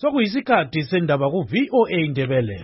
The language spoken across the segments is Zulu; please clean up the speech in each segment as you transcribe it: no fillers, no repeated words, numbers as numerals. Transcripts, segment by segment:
Sokuyisikhathi sendaba ku VOA Indebele.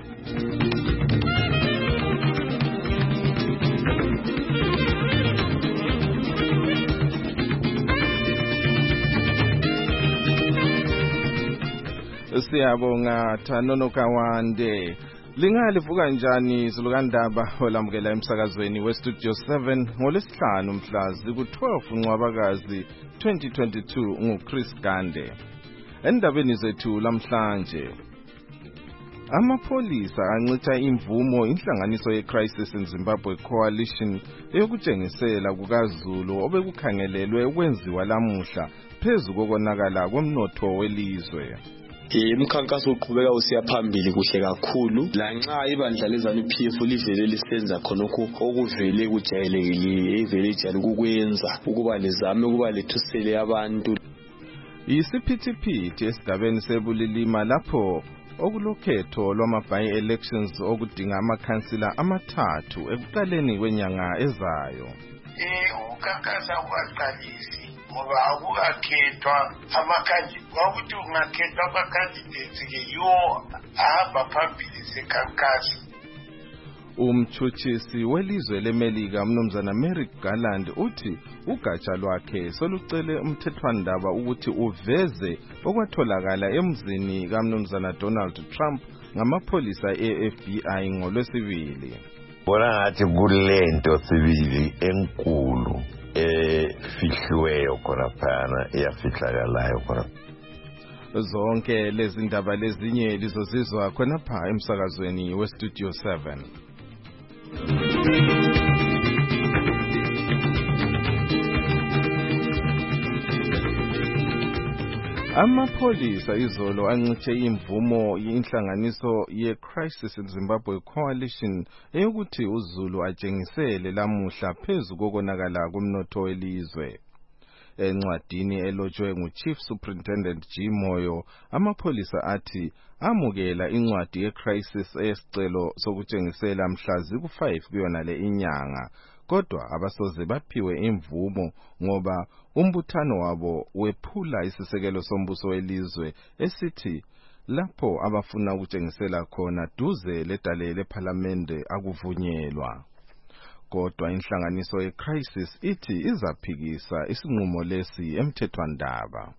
Siyabonga Thanono Kawande. Lingalivuka njani izulukandaba olamukela emsakazweni weStudio 7 ngolesihlanu mhla ziku-12 Ncwabakazi 2022 nguChris Gande. Endabeni zethu lamhlanje, amapholisa ancitha imvumo inhlanganiso yeCrisis in Zimbabwe Coalition eyokutshengisela kukaZulu obekukhangelelwe ukwenziwa lamuhla phezu kokonakala komnotho welizwe. Imikhankaso uqhubeka usiya phambili kuhle kakhulu lanxa ibandla lezanu PF livele lisenza khonokho okuvele kujayelekile evele ijali ukukwenza ukuba lizame ukuba lethusele abantu. Isiphithiphithi esigabeni sebulilima lapho okulokhetho lwama-by-elections okudinga amakhansila amathathu ekuqaleni kwenyanga ezayo. Ukukhankasa kwaqalisi ngoba akukakhethwa amakhandideti, kwakuthi ungakhethwa amakhandideti-ke yiwo ahamba phambili sekhankasa. Umtshutshisi welizwe leMelika umnumzana Merrick Garland uthi ugatsha lwakhe solucele umthethwandaba ukuthi uveze okwatholakala emzini kamnumzana Donald Trump ngamapholisa e-FBI ngolwesibili. Bona ngathi kulento sibili enkulu fihliweyo khona phana eyafihlakalayo khona. Zonke lezi ndaba lezinye lizozizwa khonapha emsakazweni weStudio 7. Amapholisa izolo ancithe imvumo yinhlanganiso yeCrisis in Zimbabwe Coalition eyokuthi uZulu atshengisele lamuhla phezu kokonakala komnotho welizwe. Encwadini elotshwe nguChief Superintendent G. Moyo, amapholisa athi amukela incwadi yeCrisis eyesicelo sokutshengisela mhla ziku-5 kuyona le inyanga, kodwa abasoze baphiwe imvumo ngoba umbuthano wabo wephula isisekelo sombuso welizwe esithi lapho abafuna ukutshengisela khona duze ledale lephalamende akuvunyelwa. Kodwa inhlanganiso yeCrisis ithi izaphikisa isinqumo lesi emthethwandaba.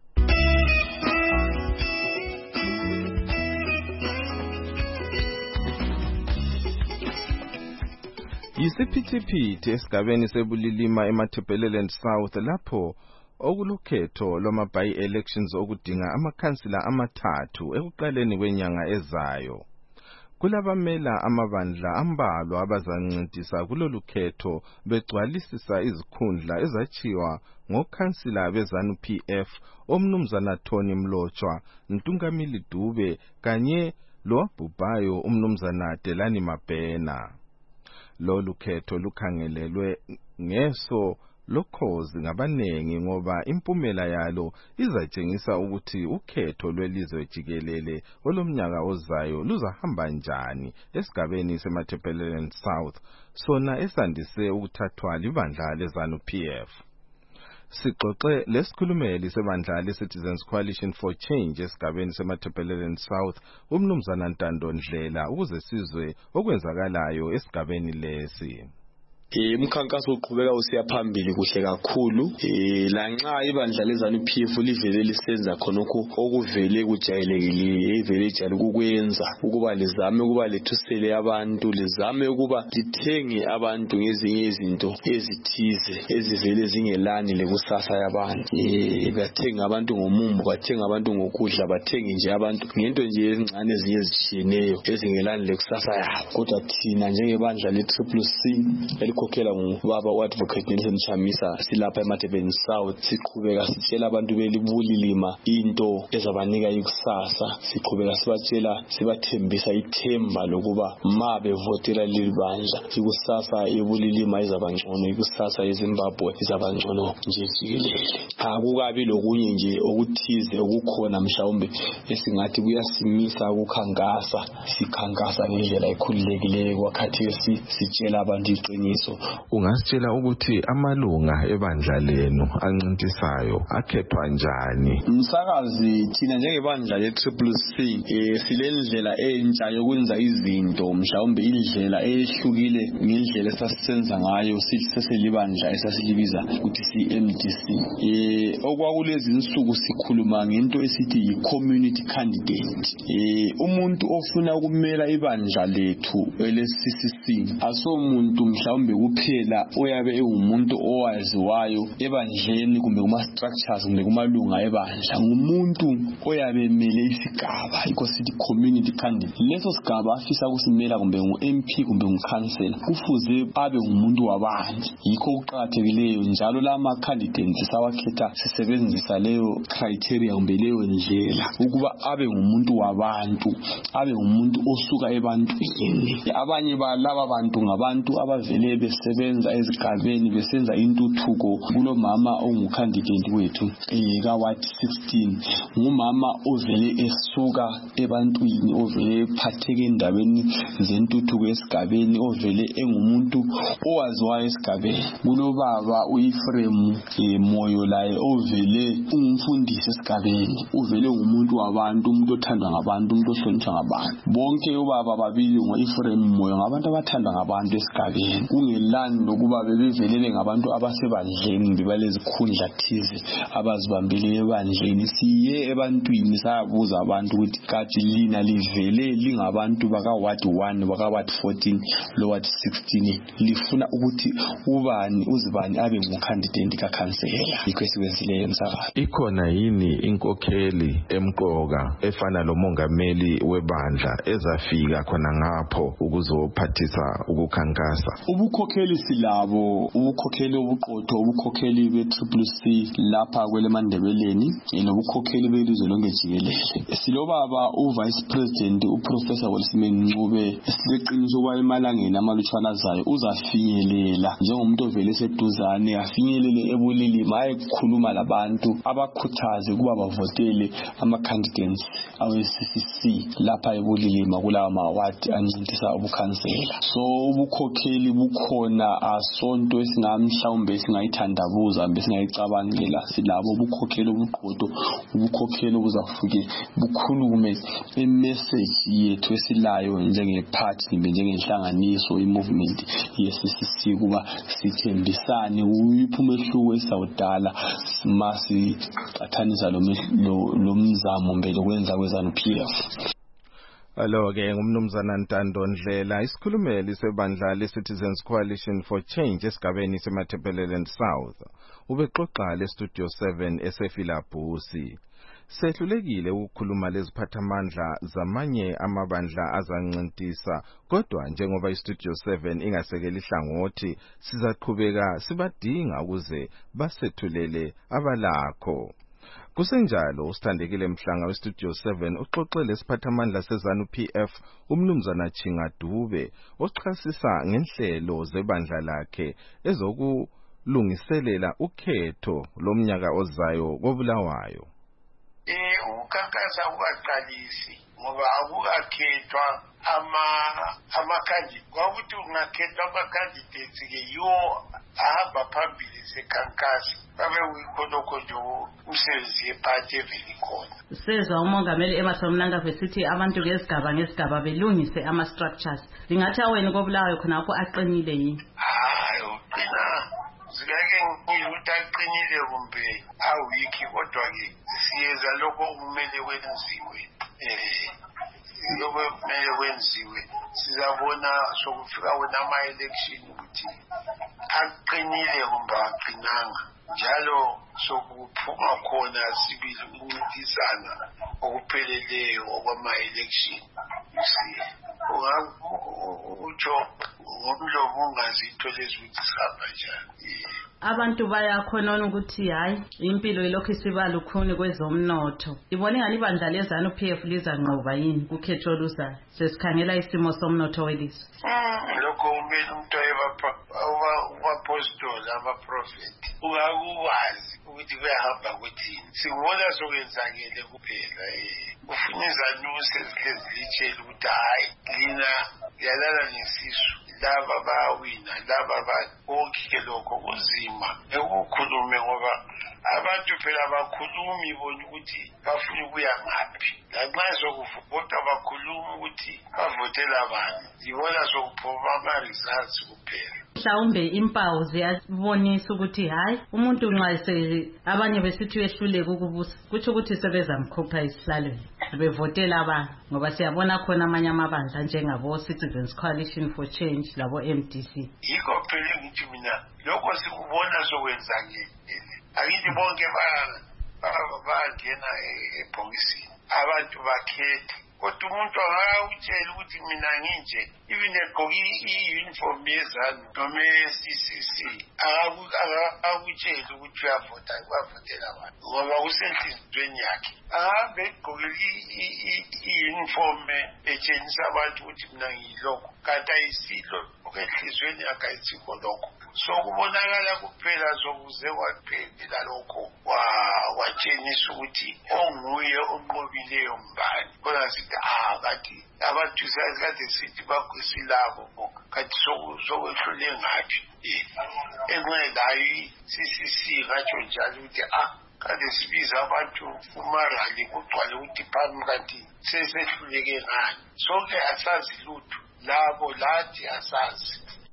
Yisiphithiphithi esigabeni sebulilima eMatabeleland South lapho okulokhetho lwama-by-elections okudinga amakhansila amathathu ekuqaleni kwenyanga ezayo. Kulabamela amabandla ambalwa abazancedisa kulolu khetho begcwalisisa izikhundla ezachiwa ngokhansila bezanu PF omnumzana Tony Mlotshwa, Ntungamili Dube kanye lowabhubhayo umnumzana Delani Mabhena. Lolu khetho lukhangelelwe ngeso lokhozi ngabanengi ngoba impumela yalo izatshengisa ukuthi ukhetho lwelizwe jikelele olomnyaka ozayo luzahamba njani esigabeni seMatabeleland South, sona esandise ukuthathwa libandla lezanu PF. Sixoxe lesikhulumeli sebandla leCitizens Coalition for Change esigabeni seMatabeleland South umnumzana Ntando Ndlela ukuze sizwe okwenzakalayo esigabeni lesi. Imikhankaso uqhubeka usiya phambili kuhle kakhulu lanxa ibandla lezanu PF livele lisenza khonokho okuvele kujayelekile evele ijali ukukwenza ukuba lizame ukuba lethusele abantu, lizame ukuba lithenge abantu ngezinye izinto ezithize ezivele zingelani lekusasa yabantu. Bathenga abantu ngomumbu, bathenga abantu ngokudla, bathenga nje abantu ngento nje ezincane ezinye ezishiyeneyo ezingelani lekusasa yabo. Kodwa thina njengebandla le-CCC khokhela ngubaba uAdvocate Nelson Chamisa silapha eMatabeleland South siqhubeka sitshela abantu belibulilima into ezabanika ikusasa, siqhubeka sibatshela sibathembisa ithemba lokuba ma bevotela libandla ikusasa ebulilima izabangcono, ikusasa eZimbabwe izabangcono nje jikelele. Akukabi lokunye nje okuthize okukhona mhlawumbe esingathi kuyasimisa ukukhankasa, sikhankasa ngendlela ekhululekileyo kwakhathesi sitshela abantu iqiniso so ungasitshela ukuthi amalunga ebandla lenu ancintisayo akhethwa njani? Msakazi, thina njengebandla le-CCC silendlela entsha yokwenza izinto, mhlawumbe indlela ehlukile ngendlela esasisenza ngayo siseselibandla esasilibiza ukuthi si-MDC. Okwakulezi insuku sikhuluma ngento esithi yi-community candidate. Umuntu ofuna ukumela ibandla lethu ele-CCC asomuntu mhlawumbe kuphela oyabe engumuntu owaziwayo ebandleni kumbe kuma-structures kumbe kumalunga ebandla, ngumuntu oyabe emele isigaba, yikho sithi community candidate. Leso sigaba afisa ukusimela kumbe ngu-MP kumbe ngu-councillor kufuze abe ngumuntu wabantu. Yikho kuqakathekileyo njalo lama candidates sawakhetha sisebenzisa leyo criteria kumbe leyo ndlela ukuba abe ngumuntu wabantu, abe ngumuntu osuka ebantwini. Abanye balaba bantu ngabantu abavele besebenza ezigabeni besenza intuthuko. Kulomama ongukandidate wethu ka-Ward 16, ngumama ovele esuka ebantwini, ovele ephatheke endabeni zentuthuko esigabeni, ovele engumuntu owaziwayo esigabeni. Kulobaba u-Ephraim Moyo laye ovele ungumfundisi esigabeni, uvele ngumuntu wabantu, umuntu othandwa ngabantu, umuntu ohlonishwa ngabantu. Bonke obaba babili ngo-Ephraim Moyo ngabantu abathandwa ngabantu esigabeni, kungelani lokuba bebevelele ngabantu abasebandleni bebalezikhundla thize abazibambile ebandleni. Siye ebantwini sayabuza abantu ukuthi kathi lina livele lingabantu baka-Ward 1 baka-Ward 14 lo-Ward 16 lifuna ukuthi uzibani abe ngukhandidate kakhansela. Yikho esikwenzileyo msakazi. Ikhona yini inkokheli emqoka efana lomongameli webandla ezafika khona ngapho ukuzophathisa ukukhankasa? Ubukhokheli silabo, ubukhokheli obuqotho, ubukhokheli be-CCC lapha kweleMandebeleni nobukhokheli belizwe lonke jikelele. Silobaba uVice President uProfessor Wilson Ncube, sileqiniso kwa emalangeni amalutshwana azayo uzafinyelela njengomuntu ovele eseduzane, afinyelele ebulilima ayekhuluma labantu abakhuthaze kuba bavotele ama-candidates awe-CCC lapha ebulilima kulawa mawadi ancintisa ubukhansela. So ubukhokheli bukhona, asonto esingamhlawumbe esingayithandabuza mbe singayicabangela. Silabo ubukhokheli obuqotho, ubukhokheli obuzafike bukhulume imessage yethu esilayo njenge-party kumbe njengenhlanganiso i-movement ye-CCC kuba sithembisane uyiphi umehluko esawudala masiqathanisa lo mzamo mbele kwenza kweZANU-PF. Alo-ke ngumnumzana Ntando Ndlela, isikhulumeli sebandla le-Citizens Coalition for Change esigabeni seMatabeleland South. Ubexoxa le-Studio 7 eseFilabhusi. Sehlulekile ukukhuluma leziphathamandla zamanye amabandla azancintisa, kodwa njengoba iStudio 7 ingasekeli hlangothi, sizaqhubeka sibadinga ukuze basethulele abalakho. Kusenjalo usithandekile Mhlanga weStudio 7 uxoxele isiphathamandla seZANU-PF umnumzana Chinga Dube ochasisa ngenhlelo zebandla lakhe ezokulungiselela ukhetho lomnyaka ozayo koBulawayo. Ukhankasa ukaqalisi ngoba akukakhethwa amakhandidate. Kwakuthi ungakhethwa amakhandidates ke yiwo ahamba phambili sekhankasa. Babe uyikhonokho nje umsebenzi yephathi eveli khona. Sezwa umongameli Emerson Mnangagwa sithi abantu ngesigaba belungise ama-structures. Lingathi awena koBulawayo khonapho aqinile yini? Hayi, uqina. Zingeke ngiyuthi aqinile kumbe awiki, kodwa-ke siyeza lokho kumele kwenziwe. Lokho kumele kwenziwe. Sizabona sokufika wona ama-election ukuthi aqinile kumbe aqinanga. Njalo sokuphuma khona sibili ukuncintisana okupheleleyo okwama-election. Utsho ngomlomo ungazitho lezi ukuthi sihamba njani. Abantu bayakhona ukuthi hayi impilo ilokhu isiba lukhuni kwezomnotho. Ibone ngani ibandla leZANU-PF lizanqoba yini kukhetho oluzayo? Sesikhangela isimo somnotho welizwe. Lokho kumele umuntu abaphostoli abaprofeti ungakwazi ukuthi kuyahamba kuthini. Sikubona sokwenzakele kuphela. Ufuna iZANU sezihlezi litshela ukuthi hayi lina yalala ngesisu laba bayawina laba bonke lokho kunzima ekukhulume ngoba abantu phela abakhulumi bona ukuthi bafuna ukuya ngaphi lanxa sokuvota bakhuluma ukuthi bavotela abantu yibona sokuphuma ama-results kuphela. Mhlawumbe impawu ziyabonisa ukuthi hayi umuntu nxa abanye besithi uyehluleka ukubusa kutsho ukuthi sebezamkhupha esihlalweni bevotela abantu ngoba siyabona khona amanye amabandla njengabo Citizens Coalition for Change labo MDC. Yikho phela ngithi mina lokho sikubona sokwenzakele akithi bonke bayangena ebhokisini abantu bakhethe kodwa umuntu angawutshela ukuthi mina nginje even egqoke i-uniform yezanu noma ye-CCC akutshela ukuthi uyavotela abantu ngoba kusenhliziyweni yakhe ahambe egqokele i-uniform etshengisa abantu ukuthi mina ngiyilokho kanti ayisilo enhliziyweni yakhe ayitsikho lokho so kubonakala kuphela sokuze kwaphela lokho watshengisa ukuthi onguye onqobileyo mbani kodwa sithi kati abantu kade sithi bakwisilabo kati sokwehlule ngaphi enqelayo i-CCC ngatsho njalo ukuthi kade sibiza abantu umarali kugcwale ukuthi phami kanti sesehluleke ngani sonke asazi lutho labo lathi asazi.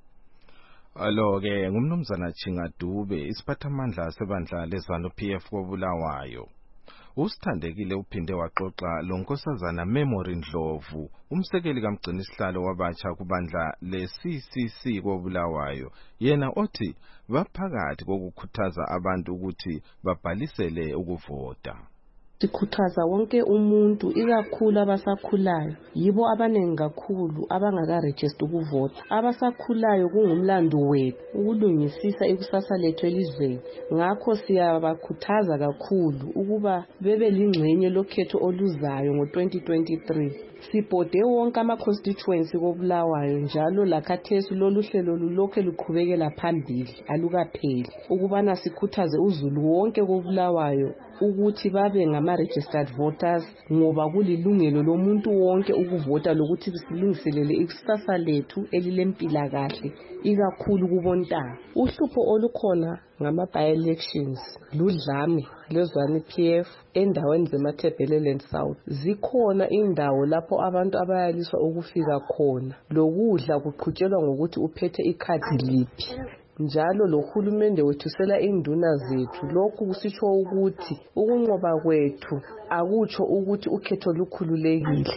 Alo-ke ngumnumzana Chingadube isiphathamandla sebandla leZANU-PF koBulawayo. Usithandekile uphinde waxoxa lo Nkosazana Memory Ndlovu umsekeli kaMgcinisihlalo wabatsha kubandla le-CCC koBulawayo yena othi baphakathi kokukhuthaza abantu ukuthi babhalisele ukuvota. Sikhuthaza wonke umuntu ikakhulu abasakhulayo yibo abaningi kakhulu abangaka-register ukuvota. Abasakhulayo kungumlando wethu ukulungisisa ikusasa lethu elizweni. Ngakho siyabakhuthaza kakhulu ukuba bebe lingxenye lokhetho oluzayo ngo-2023. Sibhode wonke ama-constituency koBulawayo njalo lakhathesi lolu hlelo lulokhe luqhubekela phambili alukapheli ukubana sikhuthaze uzulu wonke koBulawayo ukuthi babe ngama-registered voters ngoba kulilungelo lomuntu wonke ukuvota lokuthi silungiselele ikusasa lethu elilempilakahle ikakhulu kubontanga. Uhlupho olukhona ngama-by-elections ludlame leZANU-PF endaweni zeMathebeleland South. Zikhona indawo lapho abantu abayaliswa ukufika khona lokudla kuqhutshelwa ngokuthi uphethe ikhadi liphi. Njalo lo hulumende wethusela induna zethu lokhu kusitsho ukuthi ukunqoba kwethu akutsho ukuthi ukhetho lukhululekile.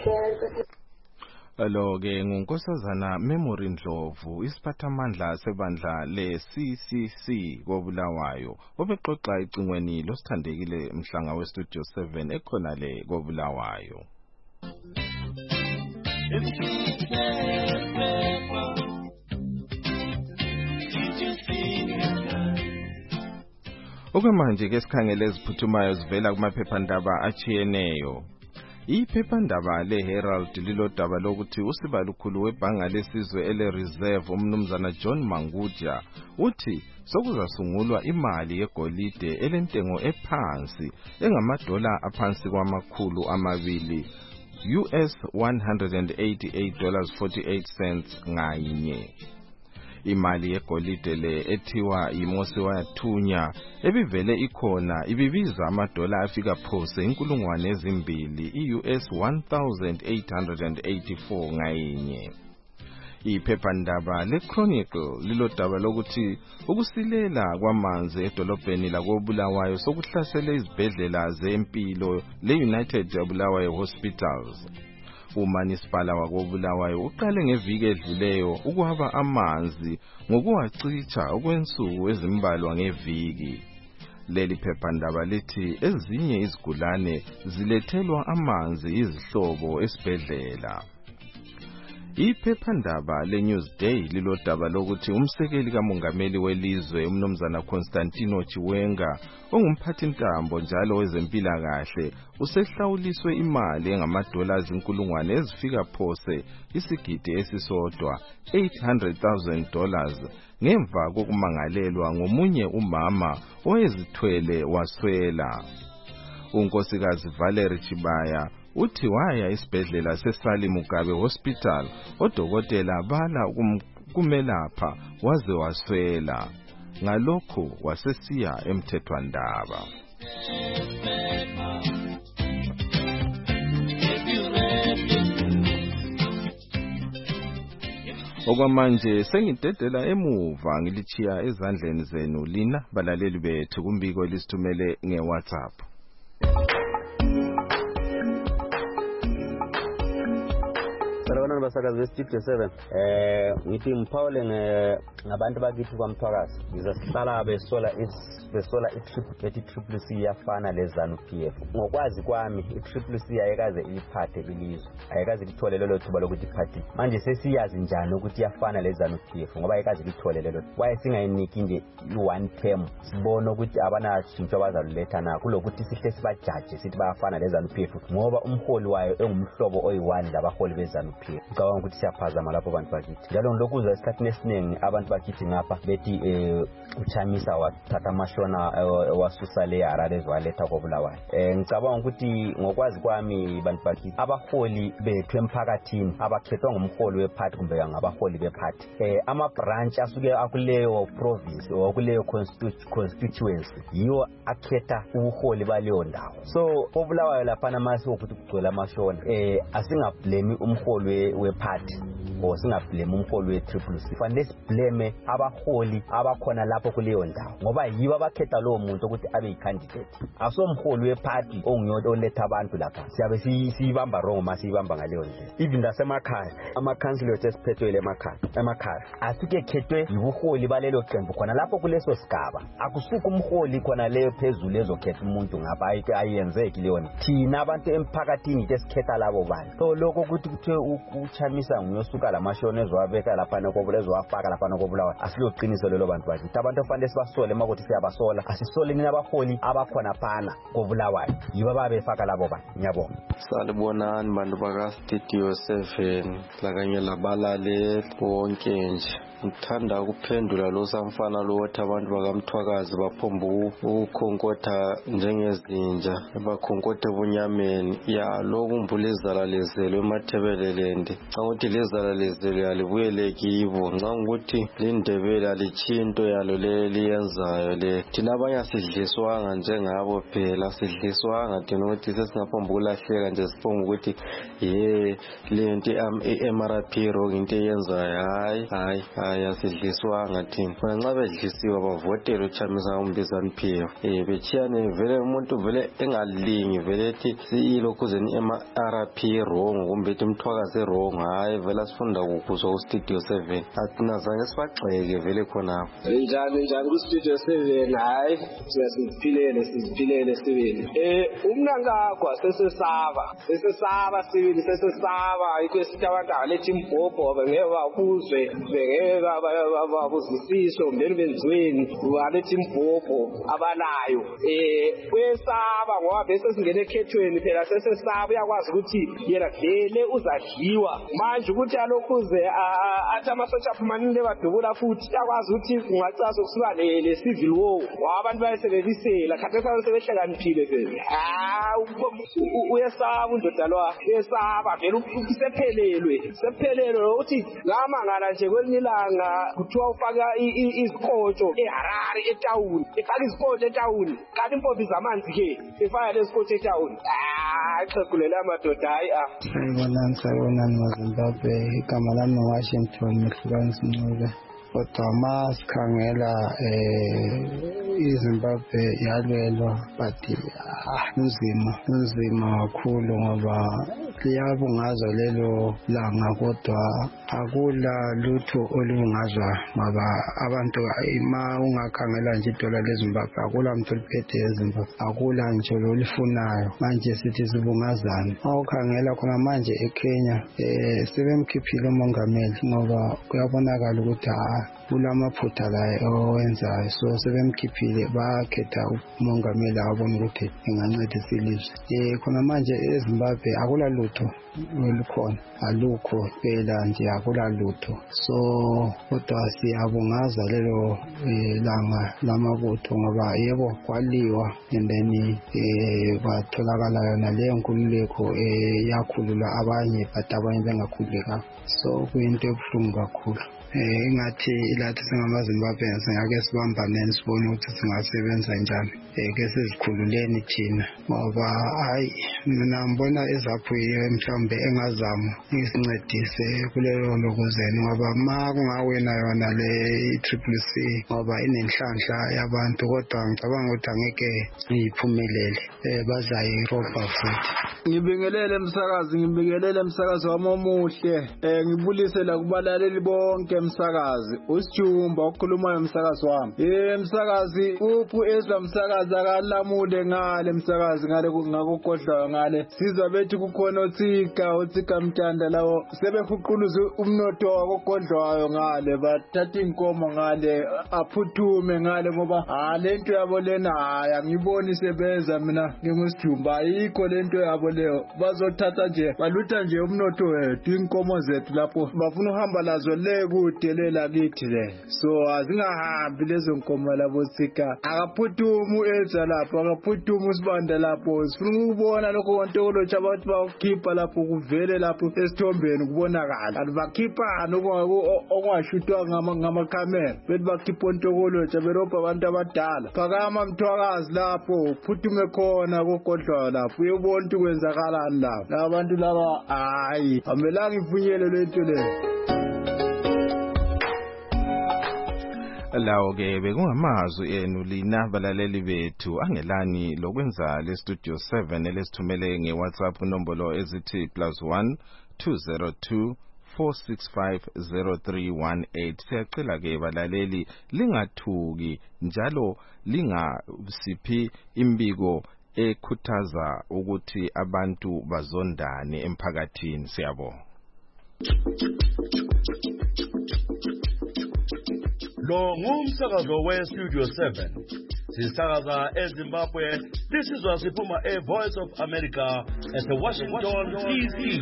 Alo-ke nguNkosazana Memory Ndlovu isiphathamandla sebandla le-CCC koBulawayo obexoxa icingweni losithandekile mhlanga we-Studio 7 ekhona le koBulawayo. Okwamanje ke sikhangele eziphuthumayo zivela kumaphephandaba achiyeneyo. Iphephandaba leHerald lilodaba lokuthi usibalukhulu webhanga lesizwe ele-Reserve umnumzana John Mangudya uthi sokuzasungulwa imali yegolide elentengo ephansi engamadola aphansi kwama-200 US $188.48 ngayinye. Imali yegolide le ethiwa yimosi wathunya ebivele ikhona ibibiza amadola afika phose 2,000 US $1,884 ngayinye. Iphephandaba leChronicle lilodaba lokuthi ukusilela kwamanzi edolobheni lakoBulawayo sokuhlasele izibhedlela zempilo le-United Bulawayo Hospitals. Umanisipala wakoBulawayo uqale ngeviki edluleyo ukuhaba amanzi ngokuwacitsha okwensuku ezimbalwa ngeviki. Leli phephandaba lithi ezinye izigulane zilethelwa amanzi izihlobo esibhedlela. Iphephandaba leNewsday lilodaba lokuthi umsekeli kamongameli welizwe umnumzana Constantino Chiwenga ongumphathintambo njalo wezempilakahle usehlawuliswe imali engamadola ezinkulungwane ezifika phose isigidi esisodwa $800,000 ngemva kokumangalelwa ngomunye umama owezithwele waswela. Unkosikazi Valerie Chibaya uthi waya esibhedlela seSali Mugabe Hospital odokotela bala kumelapha waze waswela, ngalokho wasesiya emthethwandaba. Okwamanje sengidedela emuva ngilichiya ezandleni zenu lina balaleli bethu kumbiko elisithumele ngeWhatsApp. Salona basakazi bestudio 7 ngithi Mphaule ngabantu bakithi kwaMthwakazi ngizasihlala besola itrip triple C yafana lezanu PF. Ngokwazi kwami itriple C ayikaze iphathe ilizwe, ayikaze lithole lelo thuba lokuthi iphathe. Manje sesiyazi njani ukuthi yafana lezanu PF ngoba ayikaze lithole lelo. Waye singayiniki nje i1 term sibona ukuthi abanashintsho abazaluletha na kulokuthi sihle sibajaje sithi bayafana lezanu PF ngoba umholi wayo engumhlobo oyi1 labaholi bezanu PF. Ngicabanga ukuthi siyaphazama lapho abantu bakithi. Njalo ngilokuzwa esikhathini esiningi abantu bakithi ngapha bethi uChamisa wathatha amashona wasusa le Harare waletha koBulawayo. Ngicabanga ukuthi ngokwazi kwami abantu bakithi abaholi bethu emphakathini abakhethwa ngumholi weparty kumbe ngabaholi beparty. Ama branch asuke akuleyo province or kuleyo constituency yiwo akhetha ubuholi baleyo ndawo. So koBulawayo lapha namasi ukuthi kugcwele amashona asingablame umholi weparty or singablame umholi wetriple C. Fanele siblame abaholi abakhona lapho kuleyo ndawo ngoba yibo abakhetha lowo muntu ukuthi abe yicandidate. Asomholi weparty onguyoto oletha abantu lapha. Siyabe siyibamba wrong masiyibamba ngaleyo ndlela. Even nasemakhaya ama-councillors esiphethwe emakhaya asuke khethwe yibuholi balelo qembu khona lapho kuleso sigaba. Akusuka umholi khona leyo phezulu ezokhetha umuntu ngapha ayenzeki leyo. Thina abantu emphakathini esikhetha labo bantu. So lokho ukuthi kuthiwe uChamisa nguyosuka lamashona ezowabeka lapha nokobulezo wafaka lapha nokoBulawayo asiloqiniso lelo bantu bakithi. Abantu ofanele sibasole makuthi siyabasola asisole nina abaholi abakhona phana koBulawayo yibo babefaka labo bantu. Ngiyabonga. Salibonani bantu bakastudio 7 lakanye labalale bonke nje. Ngithanda ukuphendula lo samfana lo wathi abantu bakaMthwakazi baphomba ukhonkotha njengezinja bakhonkothe bunyameni ya lokumbula izalalezelo emathebelelende. Ukuthi lezalalezelo yalibuye kibo ukuthi lindebele alichinto yalo leliyenzayo le. Thina abanye sidliswanga njengabo phela sidliswanga thina ukuthi sesingaphomba ukulahleka nje siphomba ukuthi lento MRP wrong into eyenzayo hayi asidliswanga thina. Nxa bedlisiwe bavotela uChamisa umbizana PF bechiyane vele umuntu vele engalingi vele ethi siyilokhuze MRP wrong kumbe ethi Mthwakazi wrong. Hayi vele sifunda ukuzwa ustudio 7 athina zange sibagxeke vele khona. Njani kustudio 7 hayi siziphilele sibili. Umnankagwa sesesaba sibili sesesaba ikwesithi abantu alethi imbhobho bengeke bakuzwe bengeke babuzisiso mbeni benziweni walethi imbhobho abalayo. Kwesaba ngoba bese singene ekhethweni phela sesesaba uyakwazi ukuthi yena vele uzadliwa manje ukuthi alokhuze athi amasotsha aphumanile badubula futhi uyakwazi ukuthi kungacasa kusuka le civil war wabantu bayesebenzisela khathesi sebehlakaniphile phela. Uyesaba undodalwa uyesaba vele sephelelwe uthi ngamangala nje kwelinye ilanga kuthiwa ufaka izikotsho eHarare etawuni efaka izikotsho etawuni kanti impompi zamanzi ke efaka lezikotsho etawuni. Xekulela amadoda hayi Sayibonani maZimbabwe igama lami Washington Mhlukani Ncube. Kodwa masikhangela iZimbabwe yalwelwa but nzima kakhulu ngoba liyabungazwa lelo langa kodwa akula lutho olungazwa ngoba abantu ima ungakhangela nje idola leZimbabwe akula muntu oliphethe eZimbabwe akula nje lolifunayo manje sithi sibungazana. Awukhangela khona manje eKenya sebemkhiphile umongameli ngoba kuyabonakala ukuthi kulamaphutha la owenzayo so sebemkhiphile bakhetha umongameli abona ukuthi engancedisa ilizwe. Khona manje eZimbabwe akula lutho olukhona alukho phela nje akula lutho. So kodwa siyabungaza lelo langa lamabutho ngoba yebo kwaliwa and then kwatholakala yona leyo nkululeko yakhulula abanye but abanye bengakhululeka. So kuyinto ebuhlungu kakhulu. ingathi ilathi singamaZimbabwe singake sibambaneni sibone ukuthi singasebenza njani ke sizikhululeni thina ngoba hayi mina ngibona ezaphu mhlawumbe engazama isincedise kulelo lokuzeni ngoba ma kungawena yona le i-CCC ngoba inenhlanhla yabantu kodwa ngicabanga ukuthi angeke iphumelele bazayirobha futhi. Ngibingelele umsakazi wami omuhle ngibulise la kubalaleli bonke umsakazi uSijumba okhulumayo umsakazi wami umsakazi uphu ezwa umsakazi akalamule ngale umsakazi ngale ngakukodlayo ngale sizwa bethi kukhona utsika mtanda lawo sebehuquluza umnotho wakokodlayo ngale bathatha inkomo ngale aphuthume ngale ngoba lento yabo lena angiboni sebenza mina ngingusijumba ayikho lento yabo leyo bazothatha nje balutha nje umnotho wethu inkomo zethu lapho bafuna uhamba lazo le kude lela kithi le so azingahambi lezo nkomo labo sika akaphuthumu eza lapho akaphuthumu sibanda lapho sifuna ukubona lokho kontokolo chabantu bakhipha lapho kuvele lapho esithombeni kubonakala alibakhipha okungashutwa ngamakhamera bethi bakhipha ontokolo chaberobha abantu abadala phakama mthwakazi lapho phuthume khona kokodlwa lapho uyebona ukuthi kwenzakalani lapho abantu laba hayi amelanga ivunyelwe lento leyo. Lawo ke bekungamazwi enu lina balaleli bethu angelani lokwenza le studio 7 elesithumele ngeWhatsApp nombolo ezithi +1 202 4650318. Siyacela ke balaleli lingathuki njalo lingasiphi imbiko ekhuthaza ukuthi abantu bazondane emphakathini. Siyabonga. Lo ngumsakazo we-Studio 7 sisakaza eZimbabwe. This is wasiphuma Voice of America at Washington DC.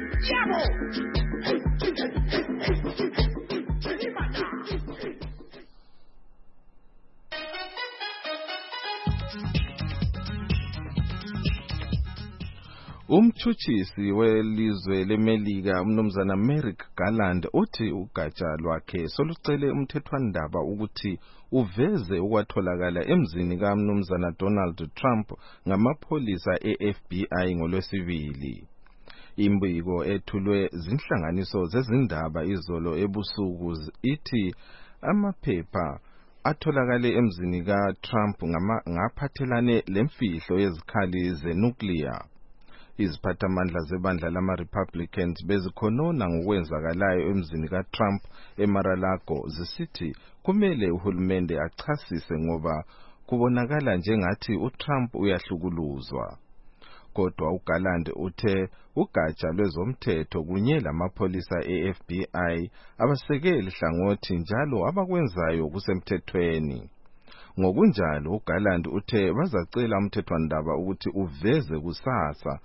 Umtshutshisi welizwe leMelika umnumzana Merrick Garland uthi ugatsha lwakhe solucele umthethwandaba ukuthi uveze ukwatholakala emzini kaMnumzana Donald Trump ngamapholisa eFBI ngolwesibili. Imbiko ethulwe zinhlanganiso zezindaba izolo ebusuku ithi amaphepha atholakale emzini kaTrump ngaphathelane lemfihlo yezikhali zenuclear. Iziphathamandla zebandla lama-Republicans bezikhonona ngokwenzakalayo emzini kaTrump eMar-a-Lago zisithi kumele uhulumende achasise ngoba kubonakala njengathi uTrump uyahlukuluzwa. Kodwa uGarland uthe ugatsha lwezomthetho kunye lamapholisa eFBI abasekeli hlangothi njalo abakwenzayo kusemthethweni. Ngokunjalo uGarland uthe bazacela umthethwandaba ukuthi uveze kusasa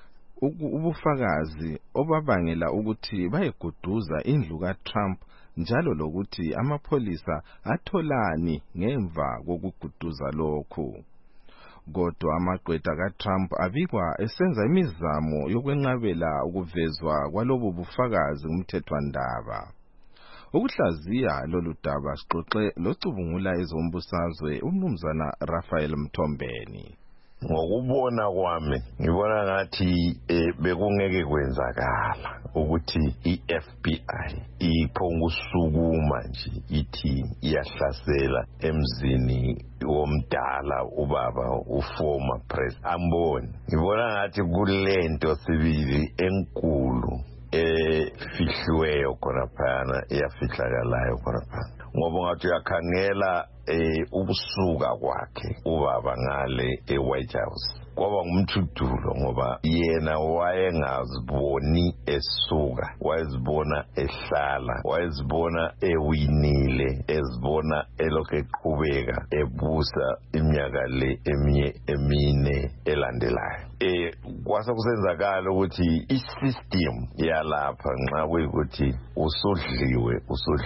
ubufakazi obabangela ukuthi bayeguduza indlu kaTrump njalo lokuthi amapholisa atholani ngemva kokuguduza lokhu. Kodwa amagqwetha kaTrump abikwa esenza imizamo yokwenqabela ukuvezwa kwalobo bufakazi kumthethwandaba. Ukuhlaziya lolu daba sixoxe locubungula ezombusazwe umnumzana Raphael Mthombeni. Ngokubona kwami ngibona ngathi bekungeke kwenzakala ukuthi iFBI iphongusukuma nje ithi iyahlasela emzini womdala ubaba uformer president amboni. Ngibona ngathi kulento sibili enkulu fihliweyo khona phana iyafihlakalayo khona phana ngoba ngathi uyakhangela ubusuka kwakhe ubaba ngale eWhite House kwaba ngumthudulo ngoba yena wayengaziboni esuka wayezibona ehlala wayezibona ewinile ezibona elokhe eqhubeka ebusa iminyaka le emine elandelayo. Kwase kusenzakala ukuthi isystem yalapha nxa kuyikuthi usodliwe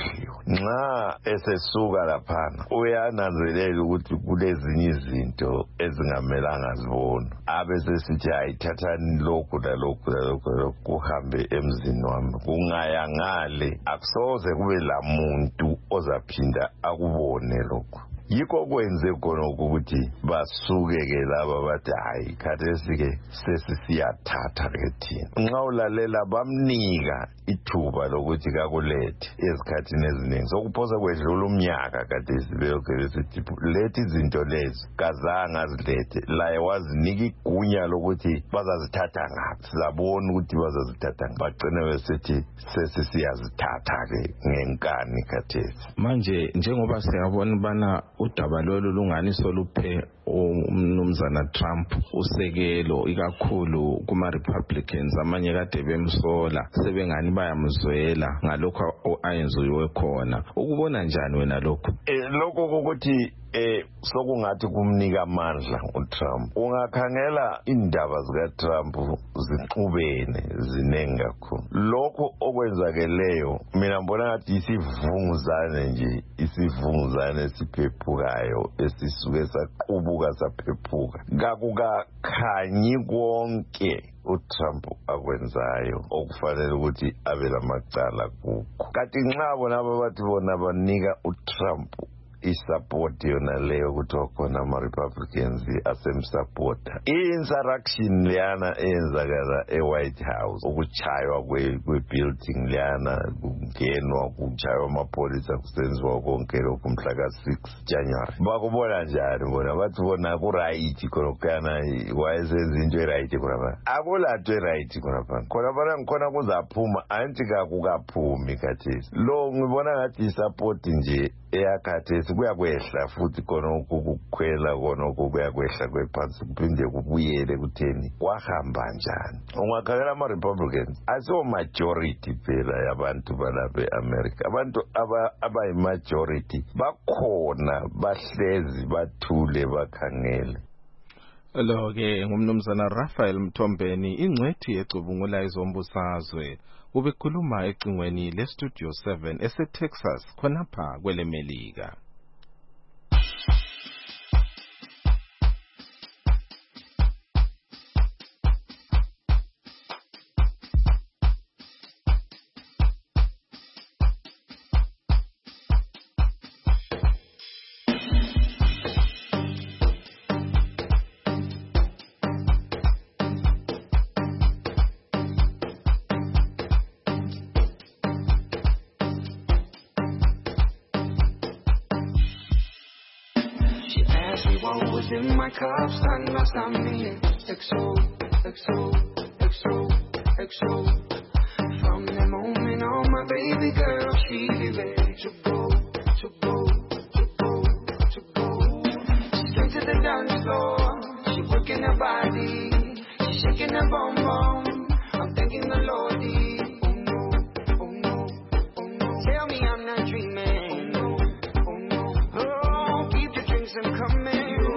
nxa esesuka laphana uyananzelela ukuthi kulezinye izinto ezingamelanga zibone umbono abese sithi ayithathani lokhu lalokhu kuhambe emzini wami kungaya ngale akusoze kube la muntu ozaphinda akubone lokhu yikho kwenze khona ukuthi basuke-ke laba bathi hayi khathesi-ke sesisiyathatha-ke thina nxa ulalela bamnika ithuba lokuthi kakulethe ezikhathini eziningi sokuphosa kwedlula umnyaka khathesi beyokhe besithi lethe izinto lezi kazange azilethe laye wazinika igunya lokuthi bazazithatha ngaphi sizabona ukuthi bazazithatha ngaphi bagcine besithi sesisiyazithatha-ke ngenkani khathesi manje njengoba siyabona bana udaba lolu lunganiso luphe umnumzana Trump usekelo ikakhulu kuma Republicans amanye kade bemsola sebengani bayamzwela ngalokho ayenziwe khona ukubona njani wena lokho lokho ukuthi sokungathi kumnika amandla uTrump ungakhangela indaba zikaTrump zixubene zinengi kakhulu lokho okwenzakeleyo mina ngibona ngathi isivunguzane nje isivunguzane siphephukayo esisuke saqubuka saphephuka kakukakhanyi konke uTrump akwenzayo okufanele ukuthi abe lamacala kukho kanti nxa bona bathi bona banika uTrump isupport yona leyo kuthiwa khona ama-Republicans asemsupporta i-insurrection leyana eyenzakala e-White House ukuchaywa kwe-building leyana kungenwa kuchaywa amapholisa kusenziwa konke lokhu mhla ka-6 January bakubona njani bona bathi bona kurayithi khonokuyana wayesenza into erayithi khonapana akulanto erayithi khonapana ngikhona kuzaphuma anti kakukaphumi khathesi lo ngibona ngathi isupport nje eyakhathesi kuyakwehla futhi khona ukukhwela khona kuyakwehla kwephansi kuphinde kubuyele kutheni kwahamba njani ungakhangela ama-Republicans asiwo majority phela yabantu balapha e-America abantu abayi-majority bakhona bahlezi bathule bakhangele lo-ke ngumnumzana Raphael Mthombeni ingcwethi ecubungula izombusazwe ubekhuluma ecingweni leStudio 7 eseTexas khonapha kwelemelika What was in my cup, stand by standing. XO, XO, XO, XO. From the moment on my baby girl, she be ready to go, to go, to go, to go. Straight to the dance floor, she working her body, she shaking her bum bum. I'm thanking the Lordy. Oh no, oh no, oh no. Tell me I'm not dreaming. Oh no, oh no. Oh, keep the drinks and coming.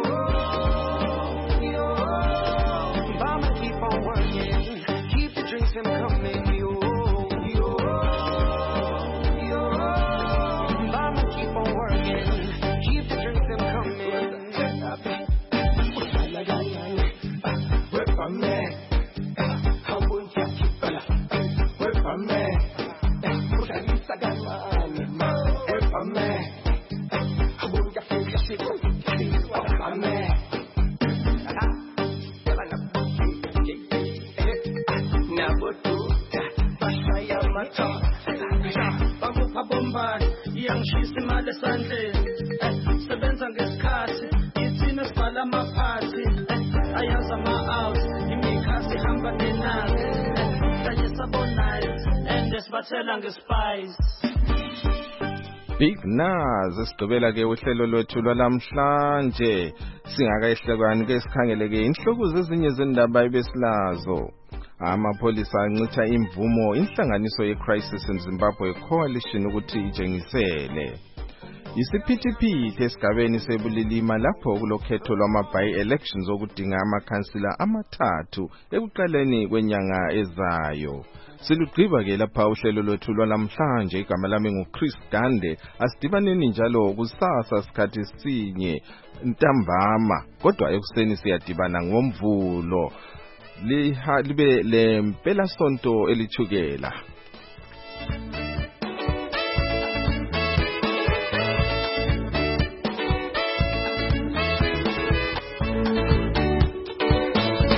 Sebenza ngesikhathi ithina sibhala amaphathi ayaza ama-out imikhasi ihamba nenani kanye sabonayo and sibathela ngespice Big Naz sigqibela ke uhlelo lwethu lwalamhlanje singakayihlekani ke sikhangele ke inhloko zezinye zendaba ebesilazo amapholisa ancitha imvumo inhlanganiso ye-Crisis in Zimbabwe Coalition ukuthi ijengisele isiphithiphithi esigabeni sebulilima lapho kulokhetho lwama-by-elections okudinga amakhansila amathathu ekuqaleni kwenyanga ezayo silugqiba ke lapha uhlelo lwethu lwalamhlanje igama lami nguChris Gande asidibaneni njalo kusasa sikhathi sinye ntambama kodwa ekuseni siyadibana ngomvulo libe lempela sonto elithukela